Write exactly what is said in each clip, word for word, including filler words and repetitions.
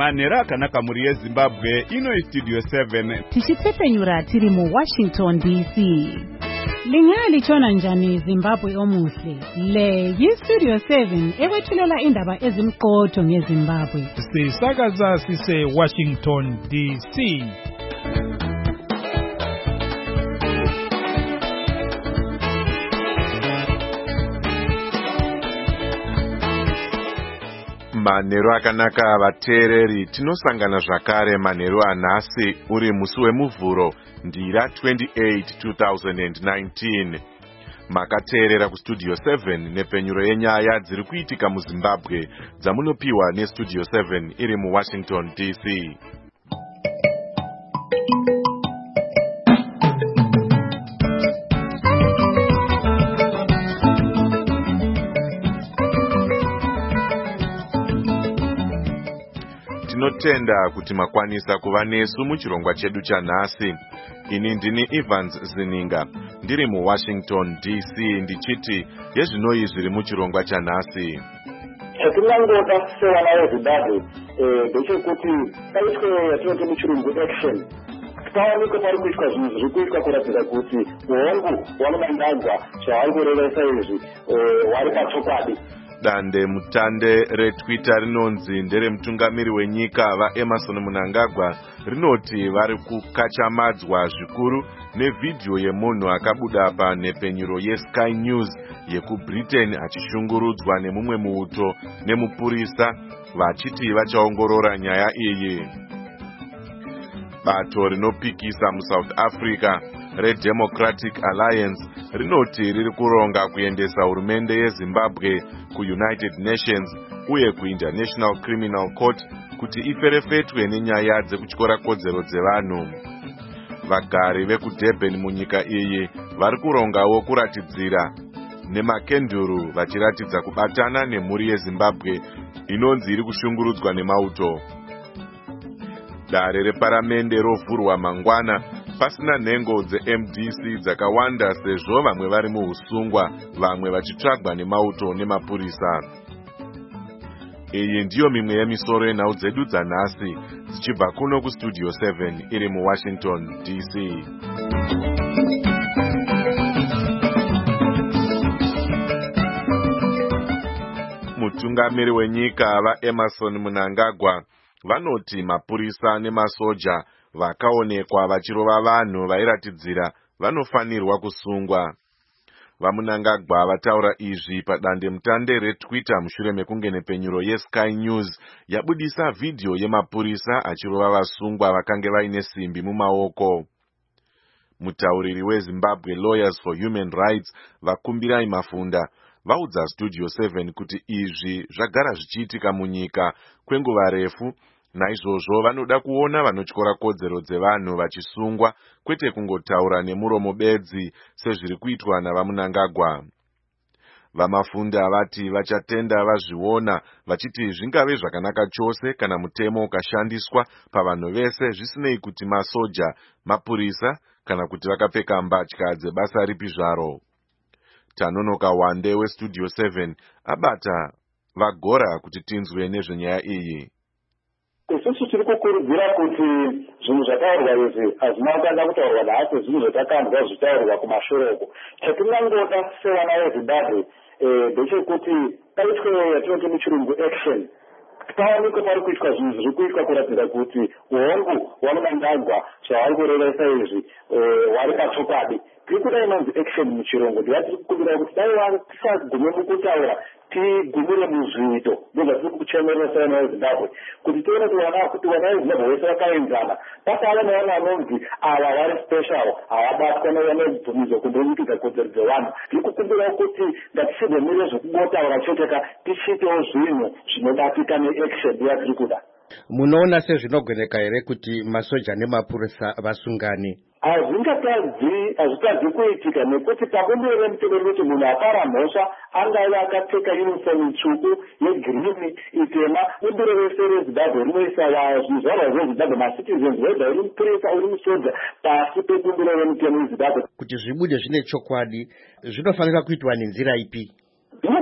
manhero akanaka muri yeZimbabwe. Ino iStudio seven tichitsepenyura tiri mu Washington D C. Lingali chona njani Zimbabwe omuhle. Le yiStudio seven ewethulela indaba ezimqotho ngeZimbabwe. Sisakaza sise Washington D C. Manhero akanaka vateereri, tinosangana zvakare manhero anhasi uri musi wemuvhuro ndira twenty-eight two thousand nineteen. Makateerera kuStudio seven nepenyuro yenyaya dziri kuitika muZimbabwe dzamunopiwa neStudio seven iri muWashington D C. Tinotenda kuti makwanisa kuva nesu muchirongwa chedu chanhasi. Ini ndini Evans Zininga, ndiri muWashington D C ndichiti yezvinoi zviri muchirongwa chanhasi. Chatingangoda sevana veZimbabwe ndechekuti paitwe yatinoti muchirungu action. Paonekwa pari kuitwa zvinhu zviri kuitwa kuratidza kuti uhongu hwamunangagwa zvavari kurevesa izvi hwari pachokwadi. Dande mutande reTwitter rinonzi nderemutungamiri wenyika vaEmerson Mnangagwa rinoti vari kukachamadzwa zvikuru nevhidhiyo yemunhu akabuda panhepenyuro yeSky News yekuBritain achishungurudzwa nemumwe muuto nemupurisa vachiti vachaongorora nyaya iyi. Bato rinopikisa muSouth Africa reDemocratic Alliance rinoti riri kuronga kuendesa hurumende yeZimbabwe kuUnited Nations uye kuInternational Criminal Court kuti iferefetwe nenyaya dzekutyora kodzero dzevanhu. Vagari vekuDurban munyika iyi vari kurongawo kuratidzira nemakenduru vachiratidza kubatana nemhuri yeZimbabwe inonzi iri kushungurudzwa nemauto. Dare reparamende rovhurwa mangwana pasina nhengo dzeM D C dzakawanda sezvo vamwe vari muhusungwa vamwe vachitsvagwa nemauto nemapurisa. Iyi ndiyo mimwe yemisoro yenhau dzedu dzanhasi dzichibva kuno kuStudio seven iri muWashington D C. Mutungamiri wenyika vaEmerson Mnangagwa vanoti mapurisa nemasoja vakaonekwa vachirova vanhu vairatidzira vanofanirwa kusungwa. VaMnangagwa vataura izvi padande mutande reTwitter mushure mekunge nepenyuro yeSky News yabudisa vhidhiyo yemapurisa achirova vasungwa vakange vaine simbi mumaoko. Mutauriri weZimbabwe Lawyers for Human Rights Vakumbirai Mafunda vaudza Studio seven kuti izvi zvagara zvichiitika munyika kwenguva refu. Naizvozvo vanoda kuona vanotyora kodzero dzevanhu vachisungwa kwete kungotaura nemuromo bedzi sezviri kuitwa navaMnangagwa. Vamafunda vati vachatenda vazviona vachiti zvingave zvakanaka chose kana mutemo ukashandiswa pavanhu vese zvisinei kuti masoja, mapurisa kana kuti vakapfeka mbatya dzebasa ripi zvaro. Tanonoka Wande weStudio seven abata vagora kuti tinzwe nezvenyaya iyi. Isusu tiri kukurudzira kuti zvinhu zvataurwa izvi hazvina kutanga kutaurwa nhasi, zvinhu zvatakanzwa zvitaurwa kumashure uko. Chatingangoda sevana veZimbabwe ndechekuti paitwe yatinoti muchirungu action. Paonekwa pari kuitwa zvinhu zviri kuitwa kuratidza kuti uhongu hwaMnangagwa zvavari kurevesa izvi hwari pachokwadi. Tiri kuda inonzi action muchirungu. Ndiyati kukumbira kuti dai tisagume mukutaura tigumire muzviito ndozvatiri kuchemerera sevana veZimbabwe kuti tione kuti vana veZimbabwe vese vakaenzana pasava nevana vanonzi ava vari special havabatwa nevanobvumidzwa kundonikidza kodzero dzevanhu. Tiri kukumbirawo kuti ngatisizomire zvokungotaura choteka tichiitewo zvinhu zvinobatika neaction yatiri kuda. Munoona sezvinogoneka here kuti masoja nemapurisa vasungane? Hazvingatadzi hazvitadzi kuitika nekuti pabumbiro remutemo rinoti munhu apara mhosva angave akapfeka yunifomu tsvuku yegirini itema. Bumbiro rese reZimbabwe rinoisa zvizvarwa zveZimbabwe macitizens whether uri mupurisa uri musoja pasi pebumbiro remutemo reZimbabwe. Kuti zvibude zvine chokwadi zvinofanira kuitwa nenzira ipi? Zvinofanira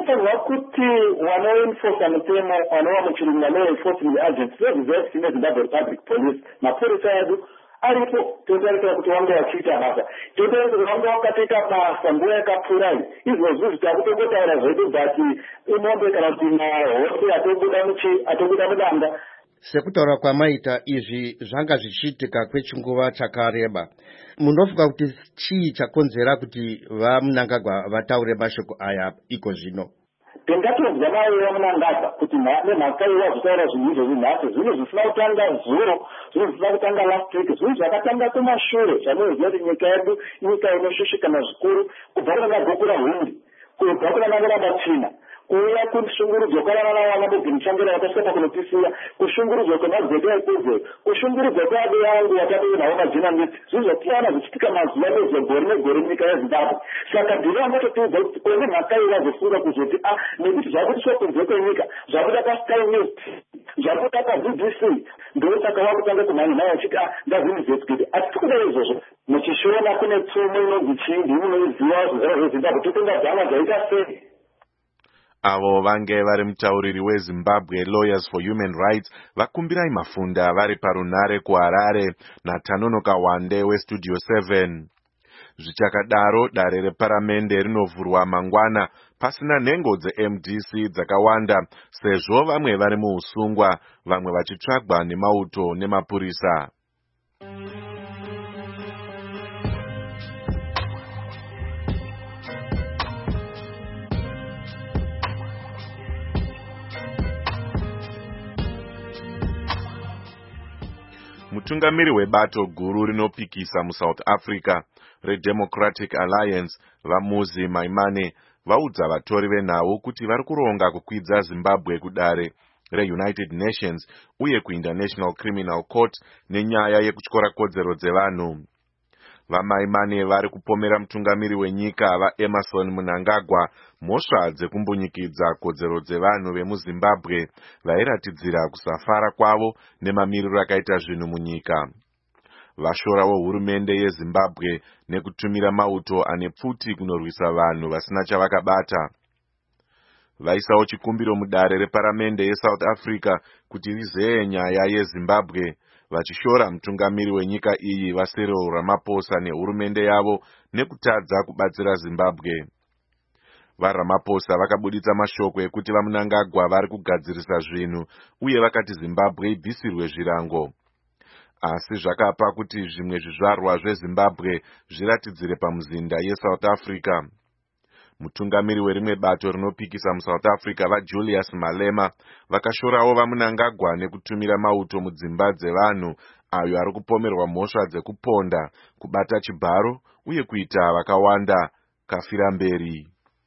panofanirwa kuti wanoenforsa mutemo anova muchirungu vanoenforcing agents vezvizvesi nezimbabwe republic police mapurisa edu aripo totarisira kuti vange vachiita basa totarisira kuti vange vakatoita basa nguva yakapfurai izvozvi takutongotaura zvedu bati imombe kana kuti mahose atobuda muchi atobuda mudanga. Sekutaura kwamaita izvi zvanga zvichiitika kwechinguva chakareba, munofunga kuti chii chakonzera kuti vaMnangagwa vataure mashoko aya iko zvino? Tingatodza naye vaMnangagwa kuti nemhaka iwazvitaura zvinhu izvozvi nhasi zvinhu zvisina kutanga zuro, zvinhu zvisina kutanga last week, zvinhu zvakatanga kumashure zvanoziva kuti nyika yedu nyika inoshushikana zvikuru kubva kuna gokura hundi kubva kuna Namuramba China kuuya kushungurudzwa kwavanana wana mubhinishangira vakasvika kunotisiya kushungurudzwa kwemagwede ekuze kushungurudzwa kwadu yangu watatoinawo majina miti zvinhu zvatiwana zvichitika mazuva nezvegore negore munyika yeZimbabwe. Saka ndino vangatotiudza kuti kune mhaka ivazofunga kuzoti a nekuti zvakutiswa kunze kwenyika zvakuda paSky News zvakuda paB B C ndosaka vakutanga kumhanya naye achiti a ndazvinizvetsikuti hatisi kuda izvozvo muchishoona kune tsumo inobvi chindi munoiziva zvizara zveZimbabwe totongadzama zvaita sei. Avo vange vari mutauriri weZimbabwe Lawyers for Human Rights vakumbirai Mafunda vari parunare kuHarare naTanonoka Wande weStudio seven. Zvichakadaro dare reparamende rinovhurwa mangwana pasina nhengo dzeM D C dzakawanda sezvo vamwe vari muusungwa vamwe vachitsvagwa nemauto nemapurisa. Mutungamiri webato guru rinopikisa muSouth Africa reDemocratic Alliance vaMuzi Maimane vaudza vatori venhau kuti vari kuronga kukwidza Zimbabwe kudare reUnited Nations uye kuInternational Criminal Court nenyaya yekutyora kodzero dzevanhu. VaMaimane vari kupomera mutungamiri wenyika vaEmmerson Mnangagwa mhosva dzekumbunyikidzwa kodzero dzevanhu vemuZimbabwe vairatidzira kusafara kwavo nemamiriro akaita zvinhu munyika. Vashorawo hurumende yeZimbabwe nekutumira mauto ane pfuti kunorwisa vanhu vasina chavakabata. Vaisawo chikumbiro mudare reparamende yeSouth Africa kuti rizeye nyaya yeZimbabwe vachishora mutungamiri wenyika iyi vaCyril Ramaphosa nehurumende yavo nekutadza kubatsira Zimbabwe. VaRamaphosa vakabuditsa mashoko ekuti vaMnangagwa vari kugadzirisa zvinhu uye vakati Zimbabwe ibvisirwe zvirango. Asi zvakapa kuti zvimwe zvizvarwa zveZimbabwe zviratidzire pamuzinda yeSouth Africa. Mutungamiri werimwe bato rinopikisa muSouth Africa vaJulius Malema vakashorawo vaMnangagwa nekutumira mauto mudzimba dzevanhu ayo ari kupomerwa mhosva dzekuponda, kubata chibharo uye kuita vakawanda kafira mberi.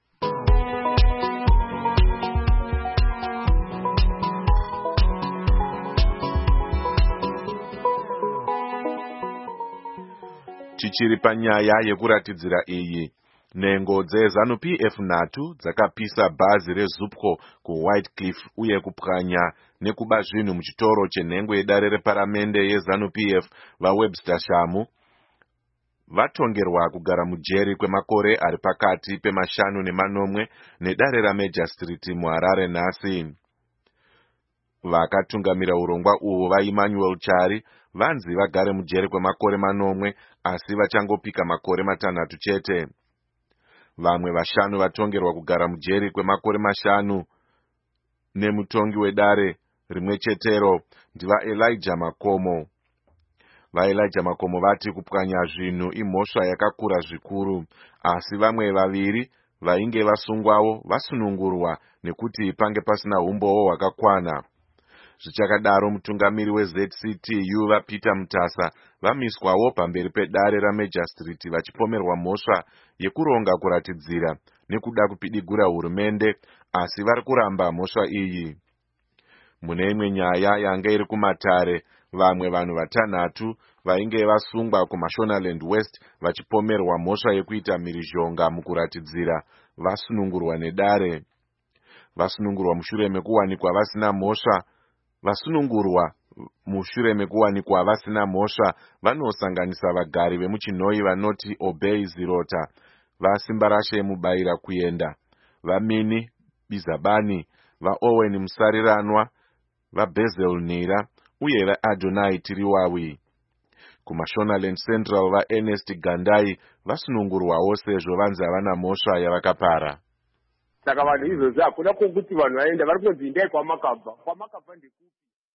Tichiri panyaya yekuratidzira iyi, nhengo dzeZANU-P F nhatu dzakapisa bhazi reZupco kuWhite Cliff uye kupwanya nekuba zvinhu muchitoro chenhengo yedare reparamende yeZANU-P F vaWebster Shamu vatongerwa kugara mujeri kwemakore ari pakati pemashanu nemanomwe nedare raMajor Street muHarare nhasi. Vakatungamira urongwa uhu vaEmmanuel Chari vanzi vagare mujeri kwemakore manomwe asi vachangopika makore matanhatu chete. Vamwe vashanu vatongerwa kugara mujeri kwemakore mashanu nemutongi wedare rimwe chetero ndivaElijah Makomo. VaElijah Makomo vati kupwanya zvinhu imhosva yakakura zvikuru, asi vamwe vaviri vainge vasungwawo vasunungurwa nekuti pange pasina umbowo hwakakwana. Zvichakadaro mutungamiri weZ C T U vaPeter Mutasa vamiswawo pamberi pedare raMajor Street vachipomerwa mhosva yekuronga kuratidzira nekuda kupidigura hurumende, asi vari kuramba mhosva iyi. Mune imwe nyaya yanga iri kumatare, vamwe vanhu vatanhatu vainge vasungwa kuMashonaland West vachipomerwa mhosva yekuita mhirizhonga mukuratidzira vasunungurwa nedare. Vasunungurwa mushure mekuwanikwa vasina mhosva Vasunungurwa mushure mekuwanikwa vasina mhosva vanosanganisa vagari vemuChinoi vanoti Obey Zirota, vaSimbarashe Mubaira Kuenda, vaMini Bizabani, vaOwen Musariranwa, vaBezel Nira uye vaAdonai Tiriwawi. KuMashonaland Central vaErnest Gandai vasunungurwawo sezvo vanzi havana mhosva yavakapara. Saka vanhu izvozvi hakuna kwokuti vanhu vaenda vari kunzi endai kwamakabva. Kwamakabva ndekupi?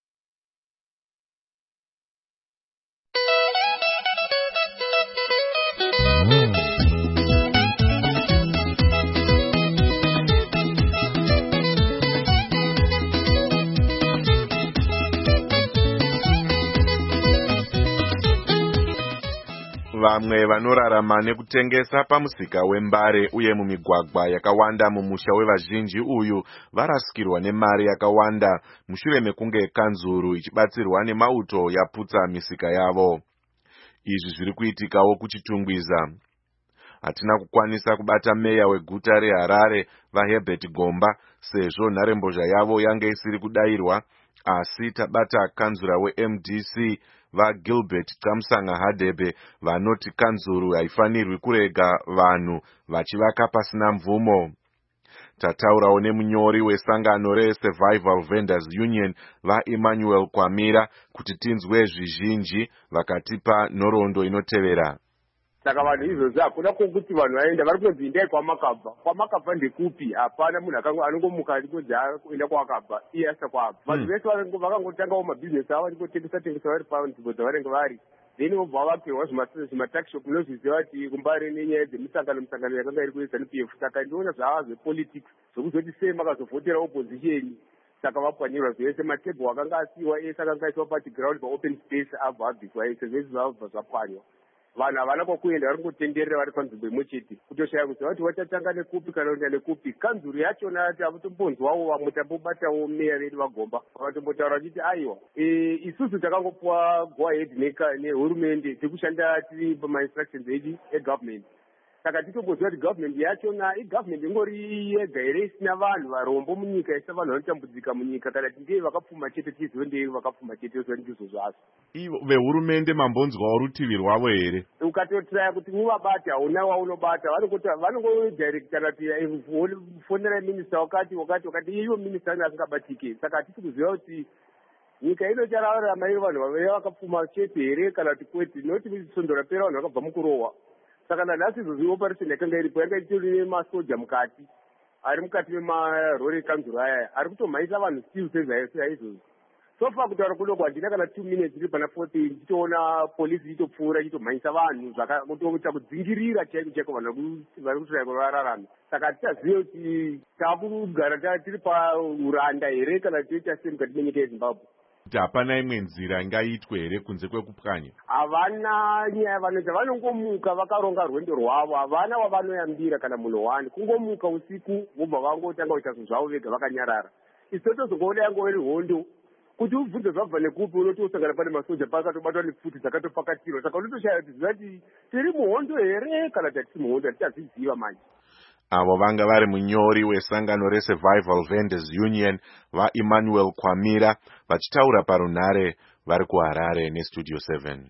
Vamwe vanorarama nekutengesa pamusika wembare uye mumigwagwa yakawanda mumusha wevazhinji uyu varasikirwa nemari yakawanda mushure mekunge kanzuru ichibatsirwa nemauto yaputsa misika yavo. Izvi zviri kuitikawo kuchitungwiza. Hatina kukwanisa kubata meya weguta reHarare vaHerbert Gomba sezvo nharembozha yavo yange isiri kudayirwa, asi tabata kanzura weM D C vaGilbert Kamsanga Hadebe vanoti kanzuru haifanirwi kurega vanhu vachivaka pasina mvumo. Tataurawo nemunyori wesangano reSurvival Vendors Union vaEmmanuel Kwamira kuti tinzwe zvizhinji vakatipa nhoroondo inotevera. Saka vanhu izvozvi hakuna kwokuti vanhu vaenda vari kunzi endai kwamakabva. Kwamakabva ndekupi? Hapana munhu anongomuka kuti kuenda kwakabva iye asina kwabva. Vanhu vese vakangotangawo mabhizinesi avo vachingotengesa tengesa vari panzvimbo dzavanenge vari. Then vobva vakirwa zvimatakishop munozviziva kuti kumbari nenyaya dzemisangano misangano yakanga iri kuedza neP F. Saka ndinoona zvava zvepolitics zvokuzoti sei makazovhotera opposition. Saka vapwanyirwa zvese matebho akanga asiwa ese akanga aiswa pachiground paopen space abva abviswa ese zvese zvabva zvapwanywa. Vanhu havana kwakuenda vari kungotenderera vari panzvimbo imwe chete kutoshaya kuziva kuti vachatanga nekupi kana kuenda nekupi. Kanzuru yachona ati havatombonzwawo vamwe tambobatawo meya vedu vaGomba vakatombotaura vachiti aiwa isusu takangopiwa go ahead nehurumende tekushanda tiri pamainstructions edu egovernment. Saka titomboziva kuti government yachona igovernment ingori yega here isina vanhu varombo munyika, isina vanhu vanotambudzika munyika, kana kuti ndei vakapfuma chete tizive ndei vakapfuma chete oziva ndizvo zvazvo. Ivo vehurumende mambonzwawo rutivi rwavo here? Ukatotraya kuti muvabate hauna waunobata, vanongodhairektana kuti fonera minista wakati wakati wakati iyo minista anga asingabatike. Saka hatisi kuziva kuti nyika ino chararama iri vanhu vave vakapfuma chete here kana kuti kwete, noti misondo rapera vanhu vakabva mukurohwa. Saka nanhasi izvozvi operation yakanga iripo yanga itori nemasoja mukati ari mukati memarori ekanzuro aya ari kutomhanyisa vanhu still seizvozvi. So far kutaura kudoko handina kana two minutes iri pana fourteen tichitoona polisi ichitopfuura ichitomhanyisa vanhu zvakakutoita kudzingirira chaiko chaiko vanhu vari kutiraya kuti vararame. Saka hatichazive kuti taakugara tiri pauranda here kana toita sei mukati menyika yeZimbabwe. Kuti hapana imwe nzira ingaitwe here kunze kwekupwanya? Havana nyaya vanoita, vanongomuka vakaronga rwendo rwavo, havana wavanoyambira kana munhu wani, kungomuka usiku vobva vangotanga kuita zvinhu zvavo vega vakanyarara. Isitotozongoona yango iri hondo kuti ubvunze zvabva nekupi unotosangana pane masoja pakatobatwa nepfuti dzakatopakatirwa. Saka unotoshaya kuti ziva kuti tiri muhondo here kana kuti hatisi muhondo, hatichaziziva manje. Avo vanga vari munyori wesangano reSurvival Vendors Union vaEmmanuel Kwamira vachitaura parunhare vari kuHarare neStudio seven.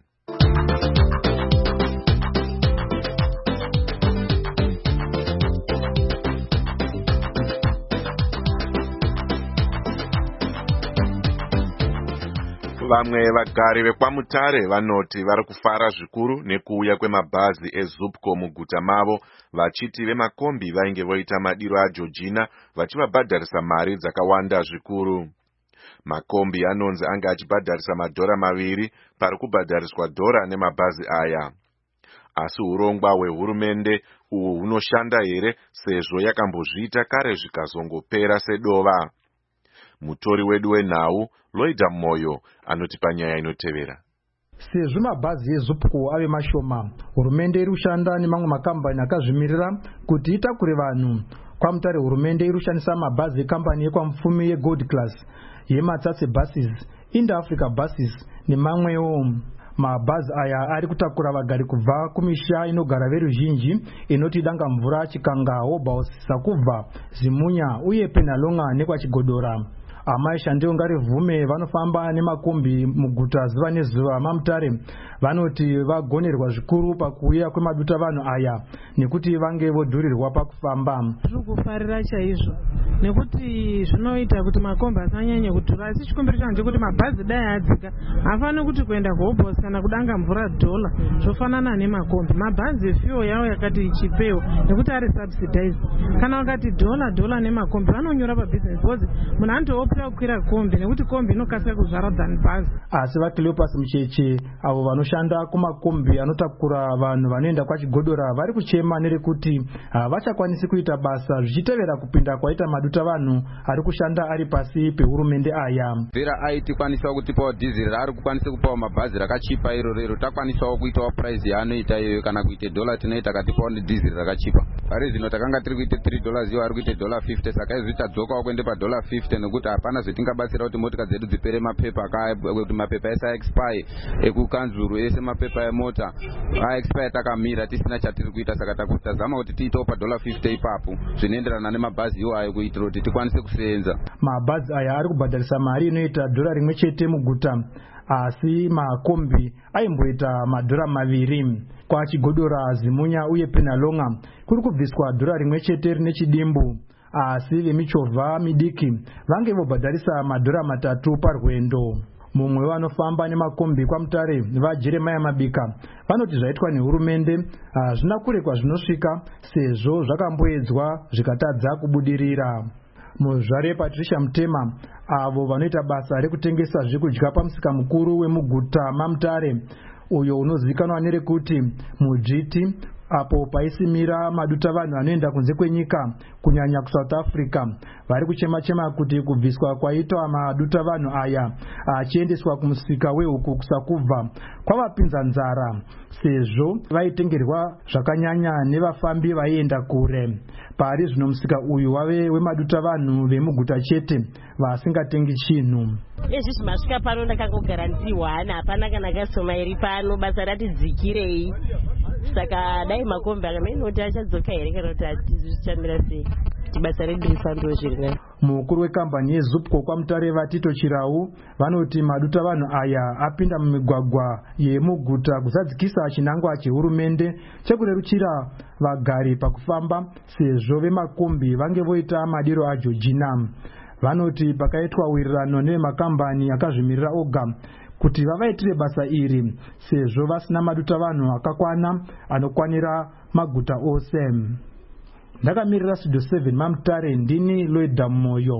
Vamwe vagari vekwaMutare vanoti vari kufara zvikuru nekuuya kwemabhazi eZupco muguta mavo, vachiti vemakombi vainge voita madiro aJoργina vachivabhadharisa mari dzakawanda zvikuru. Makombi anonzi anga achibhadharisa madhora maviri pari kubhadhariswa dhora nemabhazi aya. Asi urongwa hwehurumende uhu hunoshanda here sezvo yakambozviita kare zvikazongopera sedova. Mutori wedu wenhau Loida Moyo anotipa nyaya inotevera. Sezvo mabhazi eZupco ave mashoma, hurumende iri kushanda nemamwe makambani akazvimirira kuti itakure vanhu. KwaMutare hurumende iri kushandisa mabhazi ekambani yekwamupfumi yeGold Class, yeMatsatse Buses, Indo Africa Buses nemamwewo. Mabhazi aya ari kutakura vagari kubva kumisha inogara veruzhinji inoti Dangamvura, Chikanga, Hobhouse, Sakubva, Zimunya uye Penalonga nekwaChigodora. amai Shandingari Vhume vanofamba nemakombi muguta zuva nezuva maMutare vanoti vagonerwa zvikuru pakuuya kwemaduta vanhu aya nekuti vange vodhurirwa pakufamba. Zviri kufarira chaizvo nekuti zvinoita kuti makombi asanyanye kudhura, asi chikumbiro changu chekuti mabhazi dai adzika hafani kuti kuenda kuHobhosi kana kudanga mvura dhola zvofanana nemakombi. Mabhazi fuel yawo yakati chipewo nekuti ari subsidized. Kana wakati dhola dhola nemakombi vanonyora pabusiness because munhu anotoopera kukwira kombi nekuti kombi inokasira kuzvara than bhazi. Asi vaCleopas Mucheche avo vanoshanda kumakombi anotakura vanhu vanoenda kwaChigodora vari kuchema nerekuti havachakwanisi kuita basa zvichitevera kupinda kwaita maduta vanhu ari kushanda ari pasi pehurumende aya. Vera aitikwanisa kutipawo dhiziri raari kukwanisa kupawo mabhazi rakachipa iro rero takwanisawo kuitawo price yaanoita iyoyo kana kuite dola tinoita katipawo nedhiziri rakachipa. Pari zvino takanga tiri kuite three dollars iwo ari kuite dollar fifty saka izvi tadzokawo kuende padollar fifty nekuti hapana zvetingabatsira kuti motika dzedu dzipere mapepa kuti mapepa esa expire ekukanzuru ese mapepa emota a expire takamira tisina chatiri kuita saka takutazama kuti tiitewo padollar fifty ipapo zvinoenderana nemabhazi iwayo kuitira kuti tikwanise kusenza. Mabhazi aya ari kubhadharisa mari inoita dhora rimwe chete muguta asi makombi aimboita madhora maviri. KwaChigodora, Zimunya uye Penalonga kuri kubviswa dhora rimwe chete rine chidimbu asi vemichovha midiki vange vobhadharisa madhora matatu parwendo. Mumwe vanofamba nemakombi kwaMutare vaJeremiah Mabika vanoti zvaitwa nehurumende hazvina kure kwazvinosvika sezvo zvakamboedzwa zvikatadza kubudirira. Muzvare Patricia Mutema avo vanoita basa rekutengesa zvekudya pamusika mukuru wemuguta maMutare uyo unozivikanwa nerekuti muJiti apo paisimira maduta vanhu anoenda kunze kwenyika kunyanya kuSouth Africa vari kuchema-chema kuti kubviswa kwaitwa maduta vanhu aya achiendeswa kumusika wehuku kusakubva kwavapinza nzara sezvo vaitengerwa zvakanyanya nevafambi vaienda kure. Pari zvino musika uyu wave wemaduta vanhu vemuguta chete vasingatengi chinhu. Izvi zvimasvika pano ndakangogarantiwa hana hapana kana kasoma iri pano basa ratidzikirei saka dai makombi akamenoti achadzoka here kana kuti atizvichamira sei kuti basa redu rifambiwo zviri nayo. Mukuru wekambani yeZupco kwaMutare Vatito Chirau vanoti maduta vanhu aya apinda mumigwagwa yemuguta kuzadzikisa chinangwa chehurumende chekureruchira vagari pakufamba sezvo vemakombi vange voita madiro aJojiina. Vanoti pakaitwa wirirano nemakambani akazvimirira oga kuti vavaitire basa iri sezvo vasina maduta vanhu akakwana anokwanira maguta ose. Ndakamirira Studio seven maMutare ndini Loida Moyo.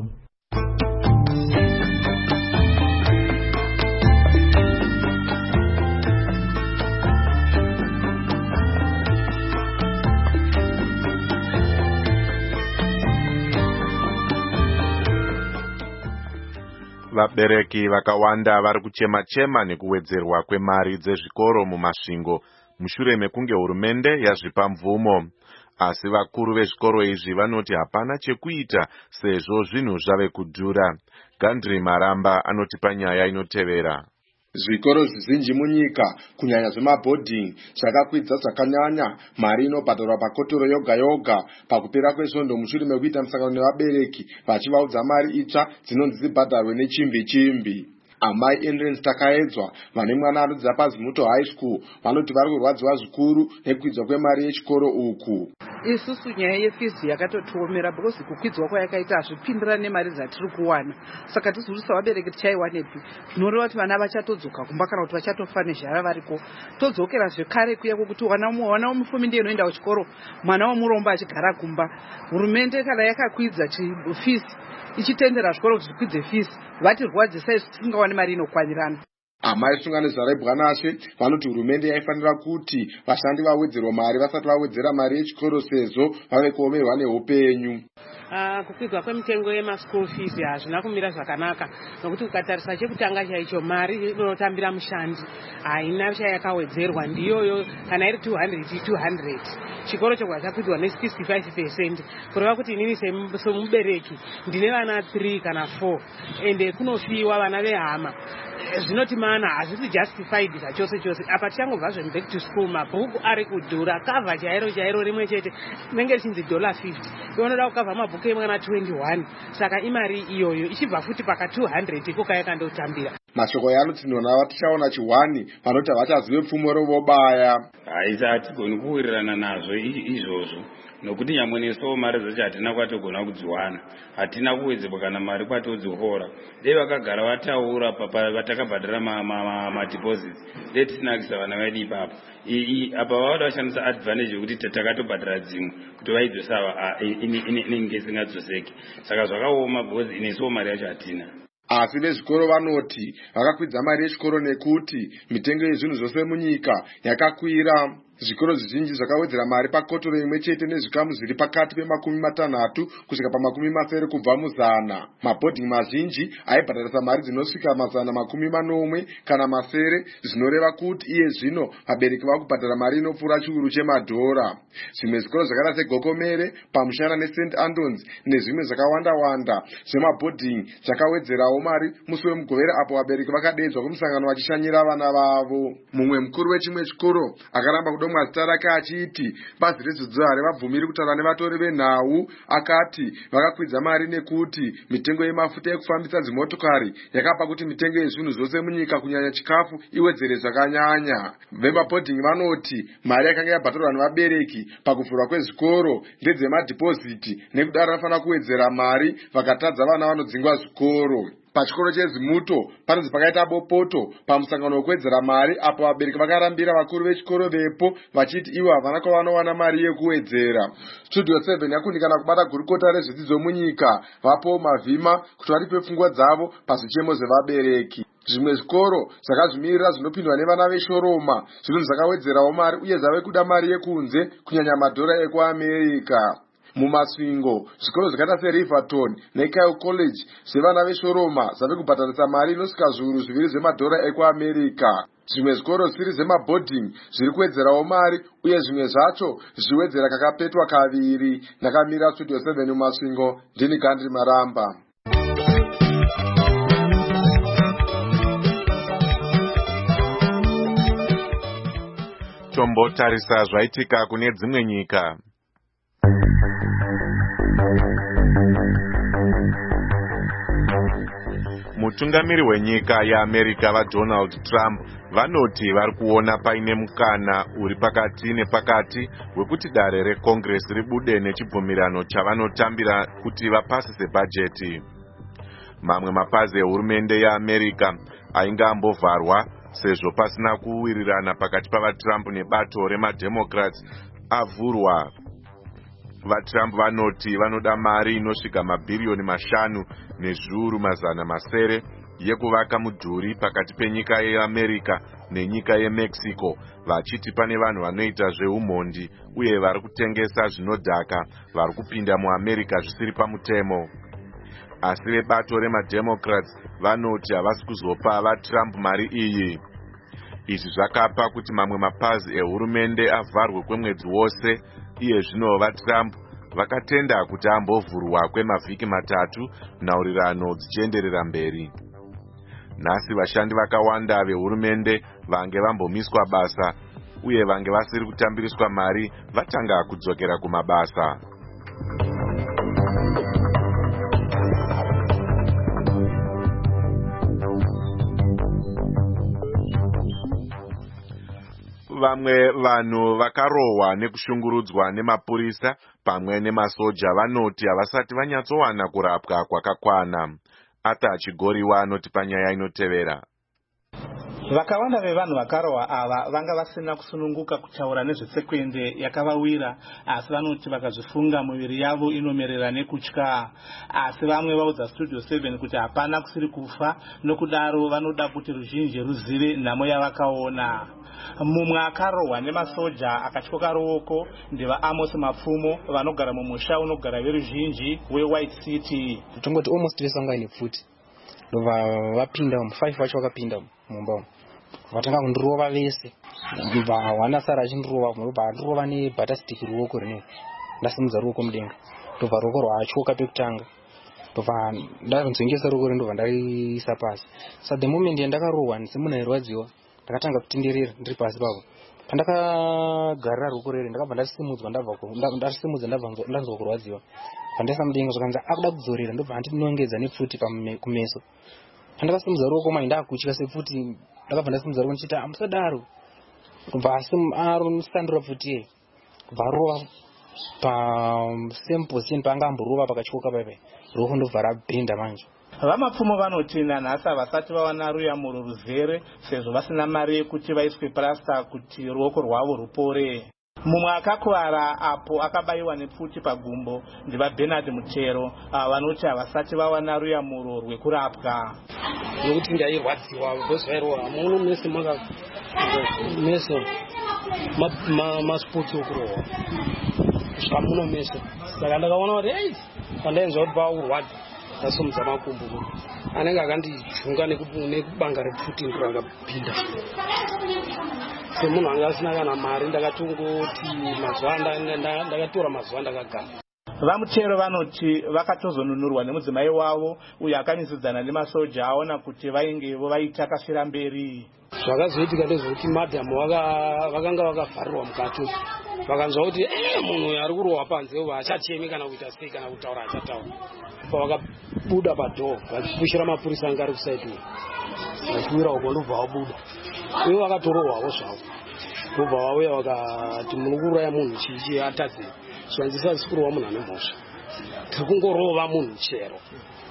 Vabereki vakawanda vari kuchema-chema nekuwedzerwa kwemari dzezvikoro mumasvingo mushure mekunge hurumende yazvipa mvumo. Asi vakuru vezvikoro izvi vanoti hapana chekuita sezvo zvinhu zvave kudhura. Gandri Maramba anotipa nyaya inotevera. Zvikoro zvizhinji munyika kunyanya zvemabhodhingi zvakakwidza zvakanyanya mari inobhadharwa pakotoro yoga yoga pakupera kwesvondo mushure mekuita musangano nevabereki vachivaudza mari itsva dzinonzi dzibhadharwe nechimbi chimbi. Amai Endrance Takaedzwa vane mwana anodzidza paZimuto High School vanoti vari kurwadziwa zvikuru nekukwidzwa kwemari yechikoro uku. Isusu nyaya yefizi yakatotiomera because kukwidzwa kwayakaita hazvipindirane nemari dzatiri kuwana. Saka tizurisa vabereki tichaiwanepi? Zvinoreva kuti vana vachatodzoka kumba kana kuti vachatofa nezhara variko. Todzokera zvekare kuya kwokuti wana womufumi ndiye unoenda kuchikoro, mwana womurombo achigara kumba. Hurumende kana yakakwidza fizi ichitendera zvikoro kuti zvikwidze fizi vatirwadzisa isu tisingawani mari inokwanirana. Amai Sunganidzwa Bwanashe vanoti hurumende yaifanira kuti vashandi vawedzerwa mari vasati vawedzera mari yechikoro sezvo vave kuomerwa neupenyu. Uh, kukwidzwa kwemitengo yemaschool fees hazvina kumira zvakanaka nokuti ukatarisa chekutanga chaicho mari inotambira mushandi haina chayakawedzerwa ndiyoyo kana iri two hundred two hundred chikoro chokwa chakwidzwa ne-sixty-five percent kureva kuti inini semubereki ndine vana three kana four ende kunofiwa vana vehama zvinoti mana hazvisi justified zvachose chose. Apa tichangobva zve back to school mabhuku ari kudhura, kavha chairo chairo rimwe chete rinenge richinzi dollar fifty. Inoda kukavha mabhuku mabhuku emwana twenty-one saka imari iyoyo ichibva futi paka two hundred iko kayakandotambira. mashoko yaanotsindirwa navatichaona chihwani vanoti havachazive pfumo rovobaya. haisi hatigoni kuwirirana nazvo izvozvo nokuti nyamwe nesuwo mari dzacho hatina kwatogona kudziwana, hatina kuwedzerwa kana mari kwatodzihora. dei vakagara vataura vatakabhadhara madhiposits dei tisinakisa vana vedu ipapo apa vavada vashandisa advantage yokuti takatobhadhara dzimwe kuti vaidzosava inenge isingadzoseki, saka zvakaoma because inesuwo mari yacho hatina. asi vezvikoro vanoti vakakwidza mari yechikoro nekuti mitengo yezvinhu zvose munyika yakakwira. zvikoro zvizhinji zvakawedzera mari pakotoro imwe chete nezvikamu zviri pakati pemakumi matanhatu kusvika pamakumi masere kubva muzana. mabhodhingi mazhinji aibhadharisa mari dzinosvika mazana makumi manomwe kana masere, zvinoreva kuti iye zvino vabereki vava kubhadhara mari inopfuura chiuru chemadhora. zvimwe zvikoro zvakaita segokomere, pamushana neSt Andons nezvimwe zvakawanda-wanda zvemabhodhingi zvakawedzerawo mari musi wemugovera apo vabereki vakadeedzwa kumusangano vachishanyira vana vavo. mumwe mukuru wechimwe chikoro akaramba kudo zita rake achiti bazi redzidzo harivabvumiri kutaura nevatori venhau. akati vakakwidza mari nekuti mitengo yemafuta ekufambisa dzimotokari yakapa kuti mitengo yezvinhu zvose munyika kunyanya chikafu iwedzere zvakanyanya. vemabhodhingi vanoti mari yakanga yabhadharwa nevabereki pakuvhurwa kwezvikoro ndedzemadhipoziti nekudaro vanofanira kuwedzera mari vakatadza vana vanodzingwa zvikoro. pachikoro chezimuto panonzi pakaita bopoto pamusangano wekuwedzera mari apo vabereki vakarambira vakuru vechikoro vepo vachiti ivo havana kwavanowana mari yekuwedzera. studio seven yakundikana kubata gurukota rezvidzidzo munyika vapo mavhima kuti varipe pfungwa dzavo pazvichemo zvevabereki. zvimwe zvikoro zvakazvimirira zvinopindwa nevana veshoroma zvinonzi zvakawedzerawo mari uye zvave kuda mari yekunze kunyanya madhora ekuamerica. mumasvingo zvikoro zvakaita seRiverton neKyle College zvevana veshoroma zvave kubhadharisa mari inosvika zviuru zviviri zvemadhora ekuamerica. zvimwe zvikoro zvisiri zvemabhodhingi zviri kuwedzerawo mari uye zvimwe zvacho zvichiwedzera kakapetwa kaviri. ndakamira studio seven mumasvingo ndini Gandhi Maramba. tombotarisa zvaitika kune dzimwe nyika. mutungamiri wenyika yeAmerica vaDonald Trump vanoti vari kuona paine mukana uri pakati nepakati wekuti dare reCongress ribude nechibvumirano chavanotambira kuti vapasise bhajeti. mamwe mapazi ehurumende yeAmerica ainge ambovharwa sezvo pasina kuwirirana pakati pavaTrump nebato remademocrats avhurwa. vaTrump vanoti vanoda mari inosvika mabhiriyoni mashanu nezviuru mazana masere yekuvaka mudhuri pakati penyika yeAmerica nenyika yeMexico, vachiti pane vanhu vanoita zveumhondi uye vari kutengesa zvinodhaka vari kupinda muAmerica zvisiri pamutemo. asi vebato remademocrats vanoti havasi kuzopa vaTrump mari iyi. izvi zvakapa kuti mamwe mapazi ehurumende avharwe kwemwedzi wose. iye zvino vaTrump vakatenda kuti ambovhurwa kwemavhiki matatu nhaurirano dzichienderera mberi. nhasi vashandi vakawanda vehurumende vange vambomiswa basa uye vange vasiri kutambiriswa mari vatanga kudzokera kumabasa. vamwe vanhu vakarohwa nekushungurudzwa nemapurisa pamwe nemasoja vanoti havasati vanyatsowana kurapwa kwakakwana. ata chigoriwa anoti panyaya inotevera. vakawanda vevanhu vakarohwa ava vanga vasina kusununguka kutaura nezvetsekwende yakavawira, asi vanoti vakazvifunga muviri yavo inomerera nekutya. asi vamwe vaudza studio seven kuti hapana kusiri kufa, nokudaro vanoda kuti ruzhinji ruzive nhamo yavakaona. mumwe akarohwa nemasoja akatyoka ruoko ndevaAmos Mapfumo vanogara mumusha unogara veruzhinji weWhite City. tongoti almost vesangane pfuti ndobva vapinda umu, five vacho vakapinda mumba umu, vatanga kundirova vese, ndobva wana sara achindirova, ndobva andirova nebhatastiki ruoko rineri, ndasimudza ruoko mudenga, ndobva ruoko rwatyoka pekutanga, ndobva ndarinzvengesa ruoko ndobva ndariisa pasi. Sa the moment yandakarohwa semunhu airwadziwa ndakatanga kutenderera ndiri pasi papo, pandakagarira ruoko rere ndakabva ndasimudzwa ndasimudza ndanzwa kurwadziwa pandasa mudenga zvakanzi akuda kudzorera ndobva andinongedza nepfuti kumeso pandakasimudza ruoko mai ndakutya sepfuti ndakabva ndasimudza ruoko ndichiti amusadaro kubva amusandura pfuti ye kubva arova pasame position paangamborova pakatyoka paipai ruoko ndobva rabhenda manje. Vamapfumo vanoti nanhasi havasati vawana ruyamuro ruzere sezvo vasina mari yekuti vaiswe plasta kuti ruoko rwavo rupore. Mumwe akakuvara apo akabayiwa nepfuti pagumbo ndivaBernard Mutero vanoti havasati vawana ruyamuro rwekurapwa. Nokuti ndairwadziwa bozvairwa muno mese maka meso maspotsi okurohwa kusvika muno meso saka ndakaona kuti ei pandainzwa kuti paurwadza ndasomudza makumbo anenge akandichunga nekubanga repfuti ndorangapinda semunhu anga asina kana mari ndakatongoti mazuva ndakatora mazuva ndakagara. VaMutero vanoti vakatozonunurwa nemudzimai wavo uyo akanyisidzana nemasoja aona kuti vaingevo vaitakashira mberi. Zvakazoitika ndezvekuti madhamu vakanga vakavharirwa mukati vakanzwa kuti eh munhu uyu ari kurohwa panze haachachemi kana kuita sei kana kutaura achataura pavakabuda padhoo vachipushira mapurisa anga ari kusaidi vachiwira uko ndobva vabuda ivo vakatorohwawo zvavo vobva vauya vakati muri kuuraya munhu chichi atadzei zvanzisa zisi kurohwa munhu ane mhosva tiri kungorova munhu chero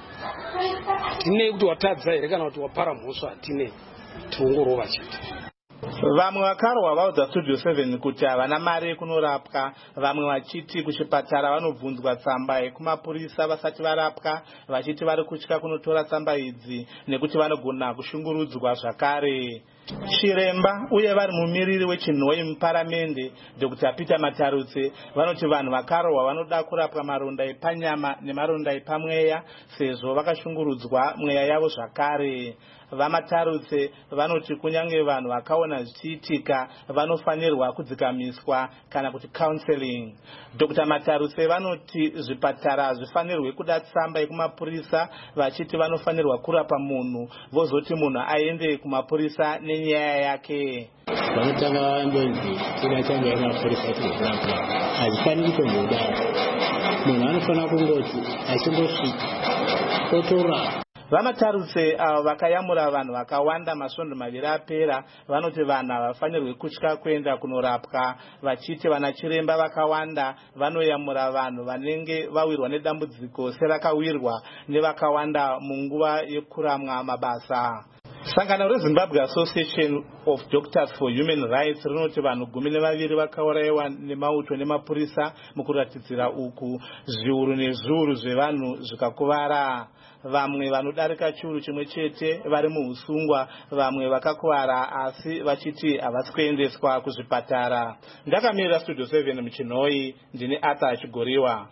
hatinei kuti watadza here kana kuti wapara mhosva hatinei tongorova chete. Vamwe vakarwa vaudza Studio seven kuti havana mari yekunorapwa, vamwe vachiti kuchipatara vanobvunzwa tsamba yekumapurisa vasati varapwa, vachiti vari kutya kunotora tsamba idzi nekuti vanogona kushungurudzwa zvakare. Chiremba uye vari mumiriri wechinhoi muparamende Doctor Peter Matarutse vanoti vanhu vakarwa vanoda kurapwa maronda epanyama nemaronda epamweya sezvo vakashungurudzwa mweya yavo zvakare. VaMatarutse vanoti kunyange vanhu vakaona zvichiitika vanofanirwa kudzikamiswa kana kuti counseling. Doctor Matarutse vanoti zvipatara zvifanirwe kuda tsamba yekumapurisa vachiti vanofanirwa kurapa munhu vozoti munhu aende kumapurisa nenyaya yake. Vanotanga vandonzi chida change yemapurisa kurapwa hazifaniri kutombodaro munhu anofanira kungoti achingosvika otora. VaMatarutse avo vakayamura vanhu vakawanda masvondo maviri apera vanoti vanhu havafanirwi kutya kuenda kunorapwa vachiti vana chiremba vakawanda vanoyamura vanhu vanenge vawirwa nedambudziko serakawirwa nevakawanda munguva yekuramwa mabasa. Sangano reZimbabwe Association of Doctors for Human Rights rinoti vanhu gumi nevaviri vakaurayiwa nemauto nemapurisa mukuratidzira uku zviuru nezviuru zvevanhu zvikakuvara. Vamwe vanodarika chiuru chimwe chete vari muusungwa, vamwe vakakuvara asi vachiti havasi kuendeswa kuzvipatara. Ndakamirira Studio seven muchinhoi ndini Arthur Chigoriwa.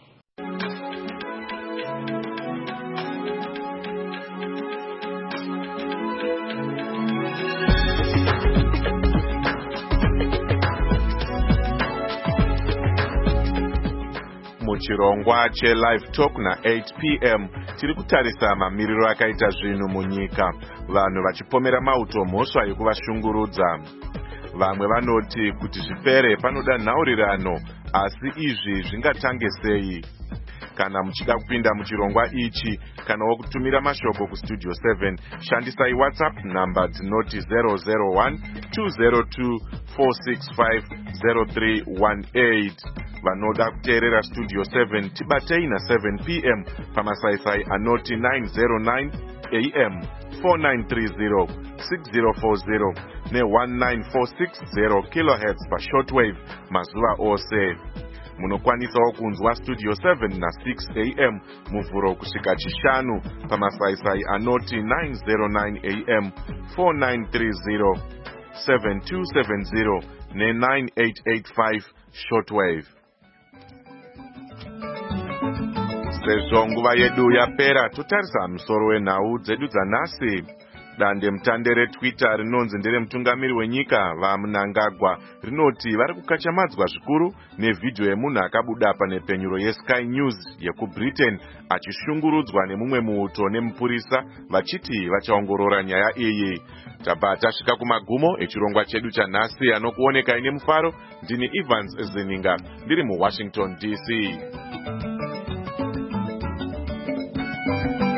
Muchirongwa che live talk na eight p m tiri kutarisa mamiriro akaita zvinhu munyika, vanhu vachipomera mauto mhosva yekuvashungurudza. Vamwe vanoti kuti zvipere panoda nhaurirano, asi izvi zvingatange sei? Kana muchida kupinda muchirongwa ichi kana wokutumira mashoko kustudio seven, shandisai WhatsApp namba dzinoti zero zero one two zero two four six five zero three one eight. Vanoda kuteerera Studio seven tibatei na seven p m pamasaisai anoti nine zero nine a m four nine three zero six zero four zero ne one nine four six zero kilohertz pa shortwave mazuva ose. Munokwanisawo kunzwa Studio seven na six a m muvhuro kusvika chishanu pamasaisai anoti nine zero nine a m four nine three zero seven two seven zero ne nine eight eight five shortwave. Sezvo nguva yedu yapera, totarisa musoro wenhau dzedu dzanhasi. Dande mutande reTwitter rinonzi nderemutungamiri wenyika vaMnangagwa rinoti vari kukachamadzwa zvikuru nevhidhiyo yemunhu akabuda panepenyuro yeSky News yekuBritain achishungurudzwa nemumwe muuto nemupurisa vachiti vachaongorora nyaya iyi. Tabva tasvika kumagumo echirongwa chedu chanhasi anokuonekai nemufaro. Ndini Evans Zininga ndiri muWashington D C.